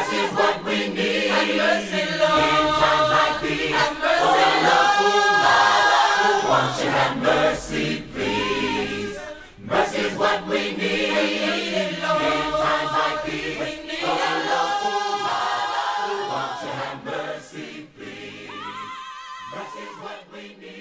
Mercy's what we need. Have mercy, Lord. In times like these. Have mercy, Lord. Won't you have mercy, please? Mercy's what we need. In times like these. Won't you have mercy, please? Mercy's what we need.